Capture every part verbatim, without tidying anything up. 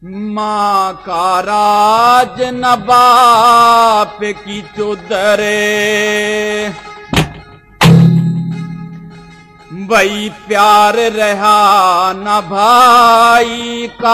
माँ का राज न बाप की चौधरे, वही प्यार रहा न भाई का।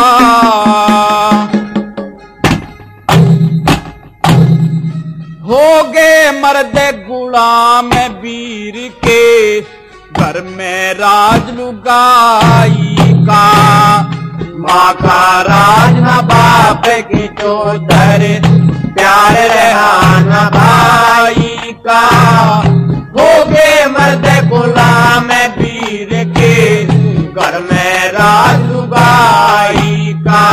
हो गए मर्द गुलाम वीर के, घर में राज लुगाई का। माँ का राज न बाप की चौधर, प्यार रहा न भाई का। हो गए मर्द गुलाम वीर के, घर में राज लुगाई का।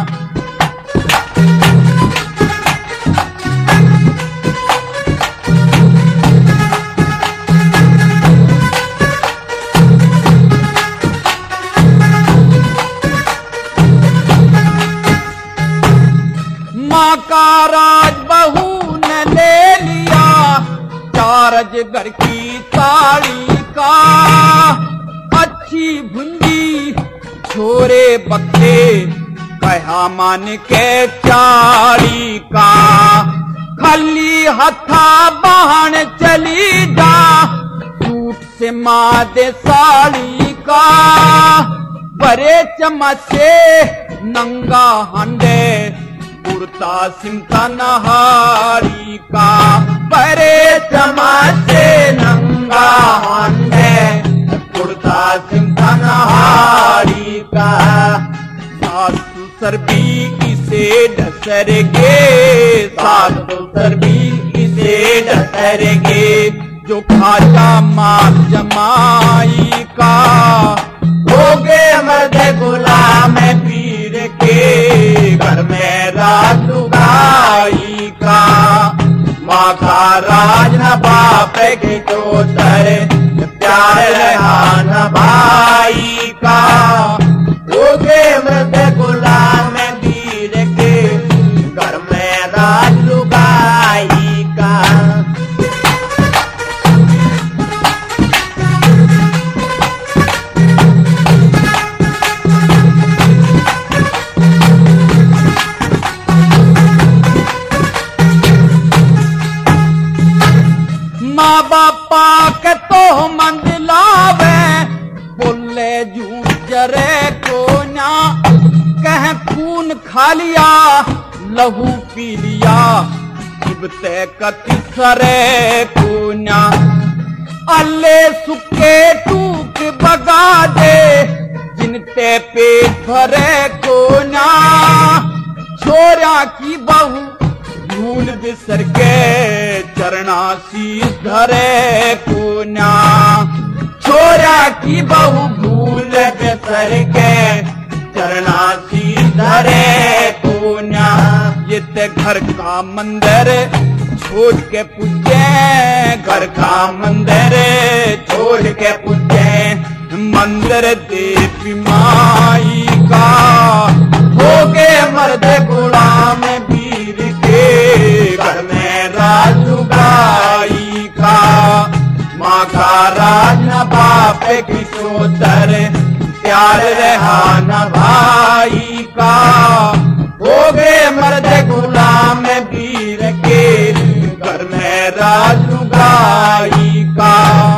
माँ का राज बहू ने ले लिया, चारज घर की ताड़ी का। अच्छी भुंजी छोरे बक्के, कहा मान के चाड़ी का। खाली हथा बहन चली जा, सूट से मादे साड़ी का। बड़े चमचे नंगा हंडे, कुर्ता सिमटा नहारी का। बड़े चमाचे नंगा हंडे, कुर्ता सिमटा नहारी का। सासु सरबी इसे डसरगे, सासु सरबी इसे डसरगे। जो खाजा माल जमाई का, हो गए मर्द गुलाम पीर के, घर में राज लुगाई का। माँ का राज न बाप के चौधर, प्यार रहा न भाई का। हो गए मर्द गुलाम पीर के, घर में राज लुगाई का। माँ बापा के तो मंदिलावे, बोले झूठ जरे को ना। कह खून खा लिया, लहू पी लिया, इबते कति सरे को ना। अल्ले सुके टूक बगा दे, जिनते पेट भरे को ना। छोरा की बहू भूल बिसर के, चरना शीश धरे को ना। छोरा की बहू भूल बिसर के, चरना शीश धरे को ना। ये ते घर का मंदिर छोड़ के पूजे, घर का मंदिर छोड़ के पूजे। मंदिर देवी माई का, हो गए मर्द गुलाम वीर के, घर में राज लुगाई का। माँ का राज न बाप की चौधर, प्यार रहा न भाई का। हो गए मर्द गुलाम वीर के, घर में राज लुगाई का।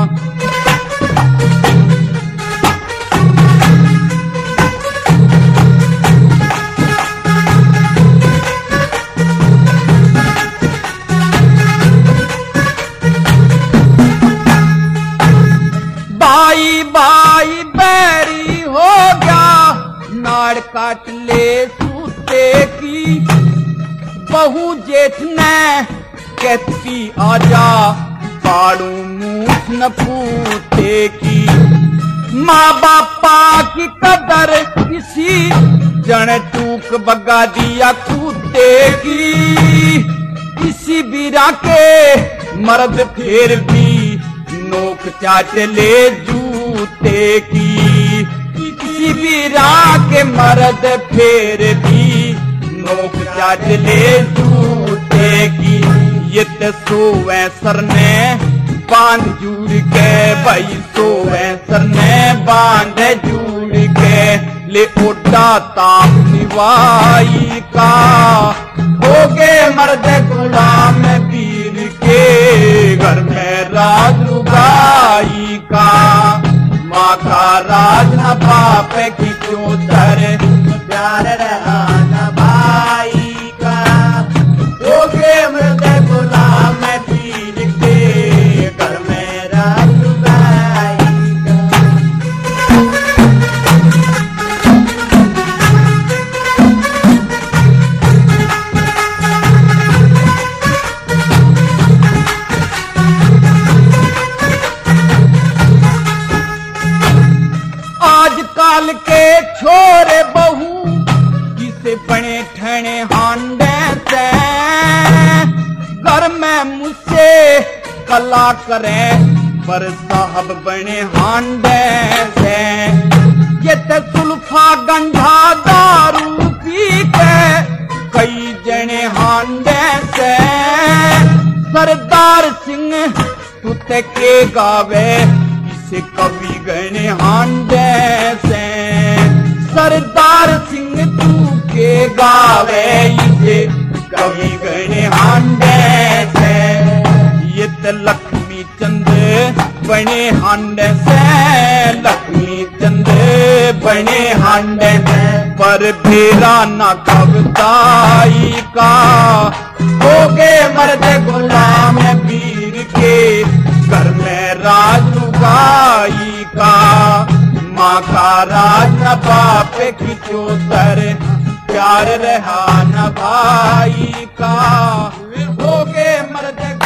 बाई बाई बैरी हो गया, नाड़ काट ले सूते की। बहू जेठ ने कहती आजा, पाड़ू मूठ न पूते की। माँ बापा की कदर किसी जन टूक बगा दिया कूते की। किसी बीरा के मर्द फिर भी नोक चाट ले जूते की। किसी बीरा के मर्द फिर भी नोक चाट ले जूते की। ये ते सोवे सर ने बांध जुड़ के, भाई सोवे सर ने बांध जुड़ के। ले ओटा ताप सिवाई का, हो गए मर्द गुलाम पीर के, घर में राज लुगाई का। माँ का राज न बाप की क्यों तरे, प्यार रहा न भाई का, हो गए मर्द गुलाम पीर के, घर में राज लुगाई का। आजकल के छोरे बहू किसे बने ठहने हांडे से, घर में मुझसे कला करें पर साहब बने हांडे से। ये तो सुल्फा गंधा दारू पी के कई जने हांडे से, सरदार सिंह तुते के गावे इसे कवि गणे हांडे से, सरदार सिंह तू के गावे इसे कवि गणे हांडे से। ये तो लक्ष्मी चंद बने हांडे से, लक्ष्मी चंद बने हांडे से, पर फेरा न कविताई का, हो गए मर्द गुलाम पीर के, घर में राज लुगाई का। माँ का राज न बाप की चौतर, प्यार रहा न भाई का, हो गए मर्द